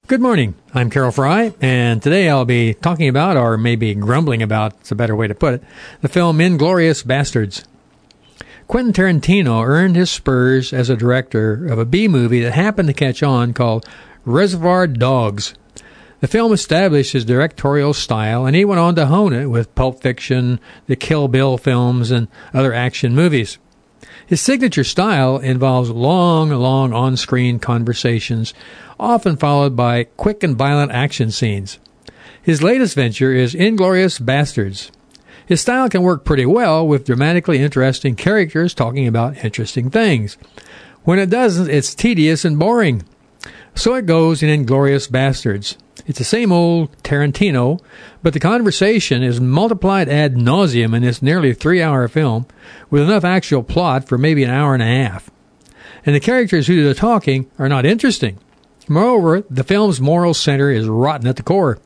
Good morning. I'm Carol Fry, and today I'll be talking about, or maybe grumbling about, it's a better way to put it, the film Inglourious Basterds. Quentin Tarantino earned his spurs as a director of a B-movie that happened to catch on called Reservoir Dogs. The film established his directorial style, and he went on to hone it with Pulp Fiction, the Kill Bill films, and other action movies. His signature style involves long on-screen conversations, often followed by quick and violent action scenes. His latest venture is Inglourious Basterds. His style can work pretty well with dramatically interesting characters talking about interesting things. When it doesn't, it's tedious and boring. So it goes in Inglourious Basterds. It's the same old Tarantino, but the conversation is multiplied ad nauseum in this nearly 3-hour film, with enough actual plot for maybe an hour and a half. And the characters who do the talking are not interesting. Moreover, the film's moral center is rotten at the core.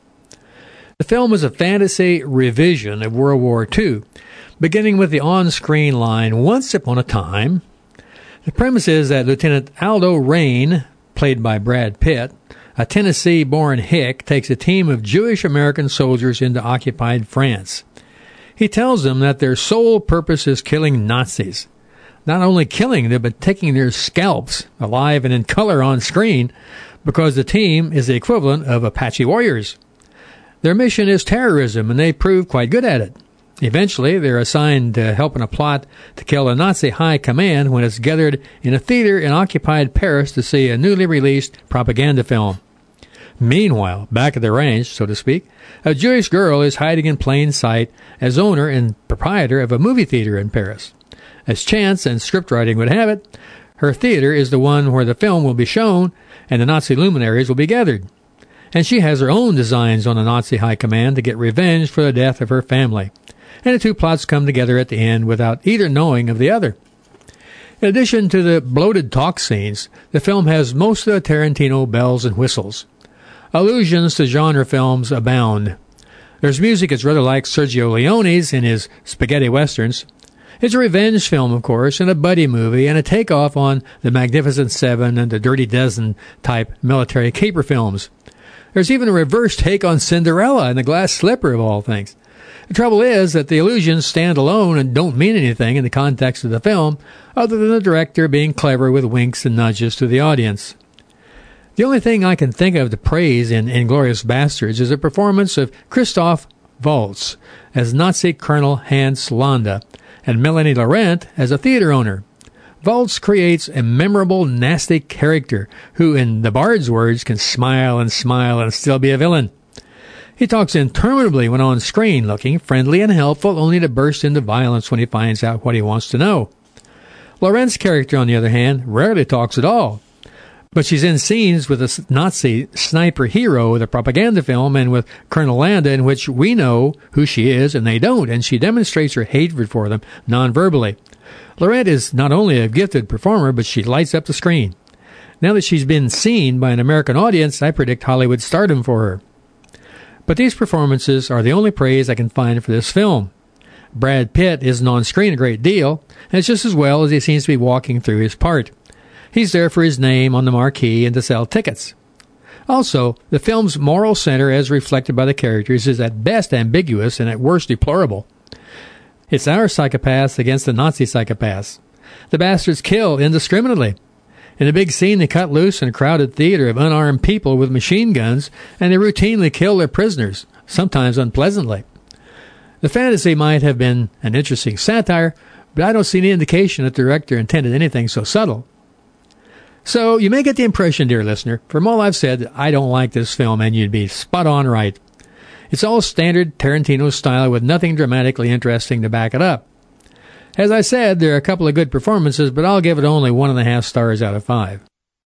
The film is a fantasy revision of World War II, beginning with the on-screen line, "Once upon a time." The premise is that Lieutenant Aldo Raine, played by Brad Pitt, a Tennessee-born hick, takes a team of Jewish-American soldiers into occupied France. He tells them that their sole purpose is killing Nazis. Not only killing them, but taking their scalps, alive and in color on screen, because the team is the equivalent of Apache warriors. Their mission is terrorism, and they prove quite good at it. Eventually, they're assigned to help in a plot to kill the Nazi high command when it's gathered in a theater in occupied Paris to see a newly released propaganda film. Meanwhile, back at the range, so to speak, a Jewish girl is hiding in plain sight as owner and proprietor of a movie theater in Paris. As chance and scriptwriting would have it, her theater is the one where the film will be shown and the Nazi luminaries will be gathered. And she has her own designs on the Nazi high command to get revenge for the death of her family. And the two plots come together at the end without either knowing of the other. In addition to the bloated talk scenes, the film has most of the Tarantino bells and whistles. Allusions to genre films abound. There's music that's rather like Sergio Leone's in his spaghetti westerns. It's a revenge film, of course, and a buddy movie, and a takeoff on the Magnificent Seven and the Dirty Dozen type military caper films. There's even a reverse take on Cinderella and the Glass Slipper, of all things. The trouble is that the allusions stand alone and don't mean anything in the context of the film, other than the director being clever with winks and nudges to the audience. The only thing I can think of to praise in Inglourious Basterds is the performance of Christoph Waltz as Nazi Colonel Hans Landa and Melanie Laurent as a theater owner. Waltz creates a memorable, nasty character who, in the Bard's words, can smile and still be a villain. He talks interminably when on screen, looking friendly and helpful, only to burst into violence when he finds out what he wants to know. Laurent's character, on the other hand, rarely talks at all. But she's in scenes with a Nazi sniper hero of the propaganda film and with Colonel Landa in which we know who she is and they don't, and she demonstrates her hatred for them non-verbally. Laurent is not only a gifted performer, but she lights up the screen. Now that she's been seen by an American audience, I predict Hollywood stardom for her. But these performances are the only praise I can find for this film. Brad Pitt isn't on screen a great deal, and it's just as well as he seems to be walking through his part. He's there for his name on the marquee and to sell tickets. Also, the film's moral center, as reflected by the characters, is at best ambiguous and at worst deplorable. It's our psychopaths against the Nazi psychopaths. The bastards kill indiscriminately. In a big scene, they cut loose in a crowded theater of unarmed people with machine guns, and they routinely kill their prisoners, sometimes unpleasantly. The fantasy might have been an interesting satire, but I don't see any indication that the director intended anything so subtle. So you may get the impression, dear listener, from all I've said, I don't like this film, and you'd be spot on right. It's all standard Tarantino style with nothing dramatically interesting to back it up. As I said, there are a couple of good performances, but I'll give it only 1.5 stars out of 5.